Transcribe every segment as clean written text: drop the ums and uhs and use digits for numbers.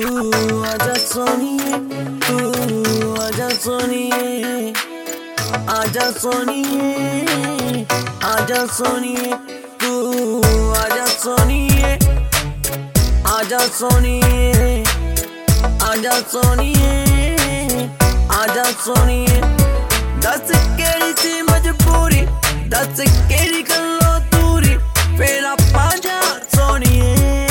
आजा सोनिए, तू आजा सोनिए, आजा सोनिए, आजा सोनिए, तू आजा सोनिए, आजा सोनिए, आजा सोनिए, आजा सोनिए। दस केड़ी सी मजबूरी, दस केड़ी गल्लों दूरी, फिर आपां जा सोनिए।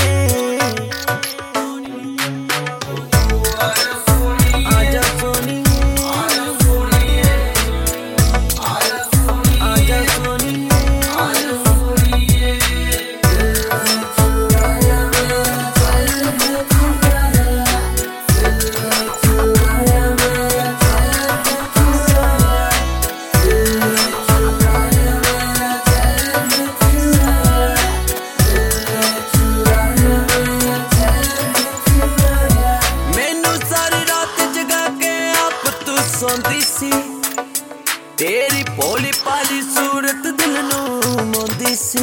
सोंदी सी तेरी भोली भाली सूरत दिल नूं मोंदी सी।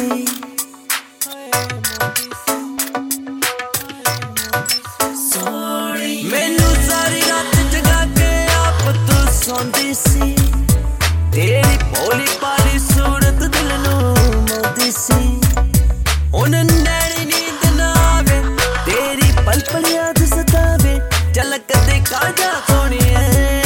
मैनू सारी रात जगा के आप तू सोंदी सी, तेरी भोली भाली सूरत दिल नूं मोंदी सी। उन नैनी नींद ना आवे, तेरी पल पल याद सतावे, झलक दिखा जा सोनिए।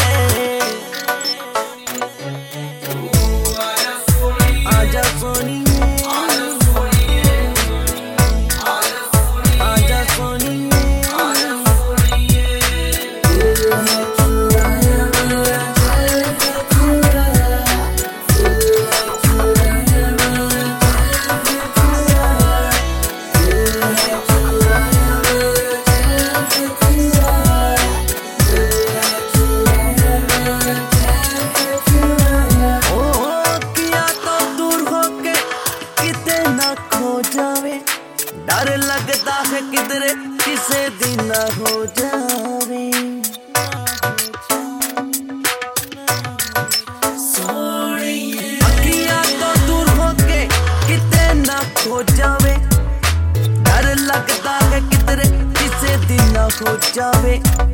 डर लगता है किधरे किसे दिन ना हो जावे, अखियां तो दूर होके किते ना खो जावे। डर लगता है किधरे किसे दिन ना हो जावे।